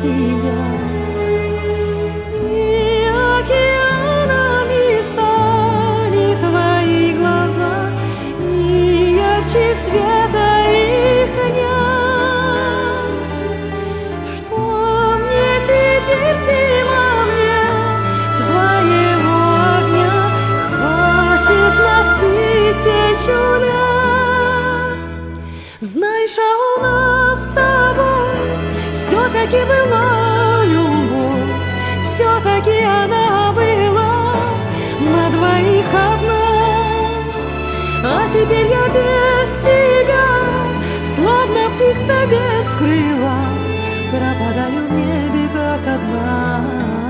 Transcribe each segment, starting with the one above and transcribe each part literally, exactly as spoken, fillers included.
тебя. И океанами стали твои глаза, и ярче света ихня. Что мне теперь, зима, мне твоего огня хватит на тысячу лет. Знаешь, а у нас с тобой все-таки была любовь, все-таки она была на двоих одна. А теперь я без тебя, словно птица без крыла, пропадаю в небе, как одна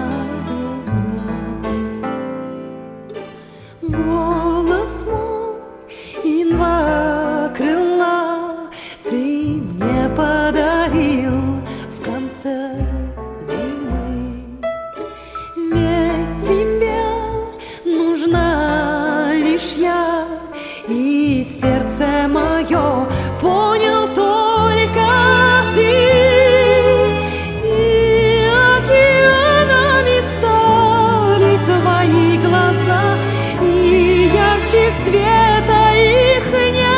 звезда. Голос мой и два крыла ты мне подарил в конце зимы. Ведь тебе нужна лишь я, и сердце мое понял только ты. И океанами стали твои глаза, и ярче света ихня.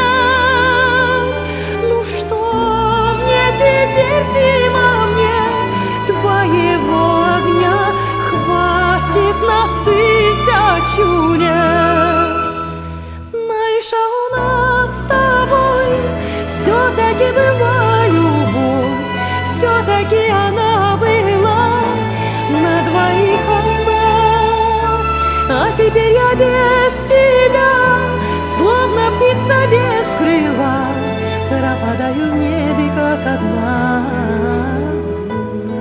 Ну что мне теперь, зима, мне твоего огня хватит на тысячу лет. Знаешь, а у нас с тобой все-таки была любовь, все-таки она была на двоих одна. А теперь я без тебя, словно птица без крыла, пропадаю в небе, как одна звезда.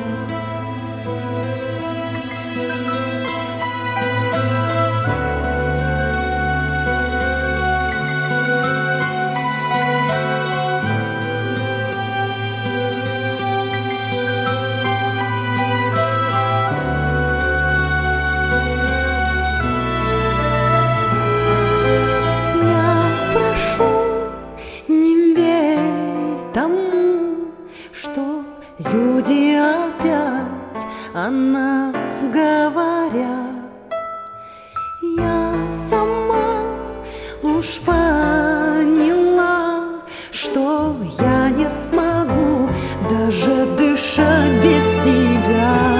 Что люди опять о нас говорят. Я сама уж поняла, что я не смогу даже дышать без тебя.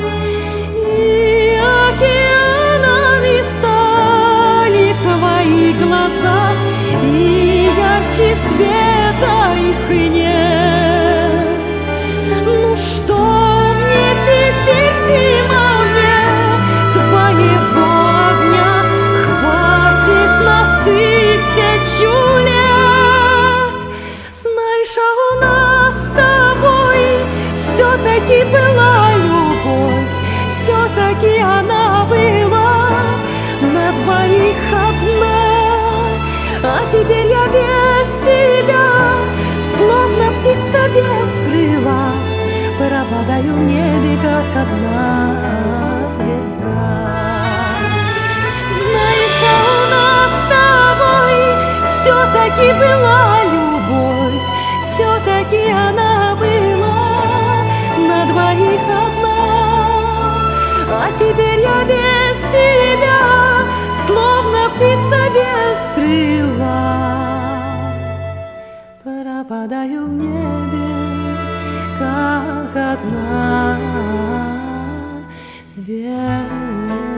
И океанами стали твои глаза, и ярче света их нет. Ну что мне теперь, зима, мне твоего огня хватит на тысячу лет. Знаешь, а у нас с тобой все-таки была любовь, все-таки она была на двоих одна. А теперь я без тебя, словно птица без крыла, пропадаю в небе, как одна звезда. Знаешь, а у нас с тобой все-таки была любовь, все-таки она была на двоих одна. А теперь я без тебя, словно птица без крыла, пропадаю в небе, как одна звезда.